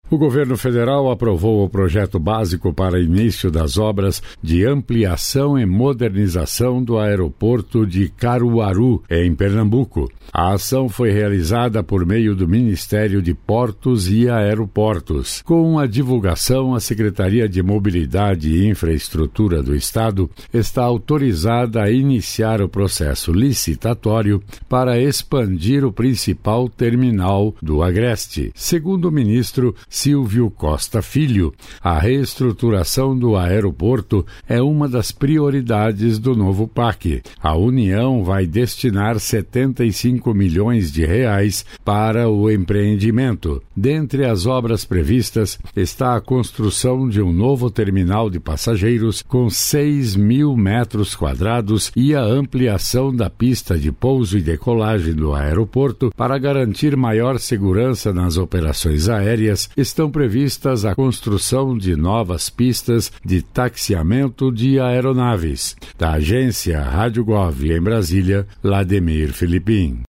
O governo federal aprovou o projeto básico para início das obras de ampliação e modernização do aeroporto de Caruaru, em Pernambuco. A ação foi realizada por meio do Ministério de Portos e Aeroportos. Com a divulgação, a Secretaria de Mobilidade e Infraestrutura do Estado está autorizada a iniciar o processo licitatório para expandir o principal terminal do Agreste. Segundo o ministro Silvio Costa Filho, a reestruturação do aeroporto é uma das prioridades do novo PAC. A União vai destinar 75 milhões de reais para o empreendimento. Dentre as obras previstas está a construção de um novo terminal de passageiros com 6.000 metros quadrados e a ampliação da pista de pouso e decolagem do aeroporto para garantir maior segurança nas operações aéreas. Estão previstas a construção de novas pistas de taxiamento de aeronaves. Da agência Rádio Gov em Brasília, Lademir Filipim.